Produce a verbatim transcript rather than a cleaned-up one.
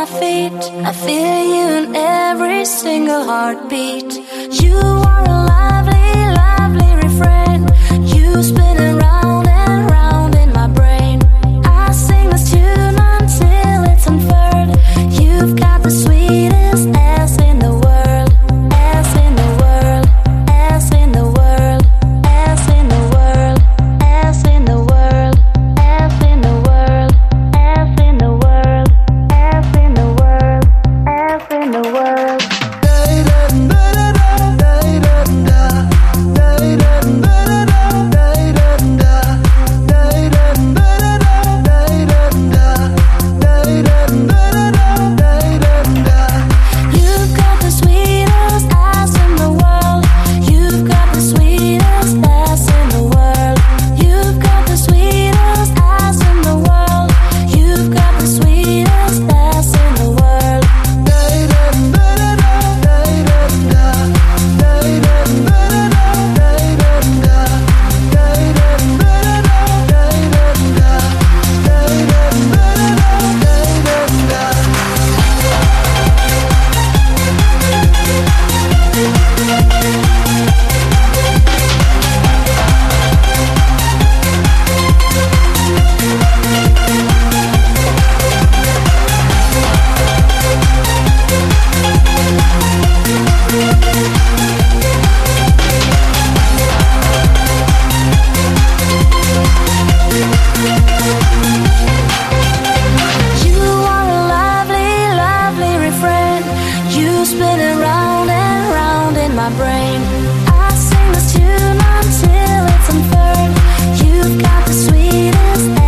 feet. I feel you in every single heartbeat. You are a lovely, lovely refrain. You spinning round and round in my brain. I sing this tune until it's unfurled. You've got the sweetest ass in the world. Ass in the world. Ass in the world. Ass in the world. Ass in the world. Ass in the world. Ass in the world. Ass in the world. Ass in the world. You've got the sweetest ass in the world. You've got the sweetest ass in the world. You've got the sweetest ass in the world. You've got the sweetest ass in the world. You are a lovely, lovely refrain. You spinning round and round in my brain. I sing this tune until it's unfurled. You've got the sweetest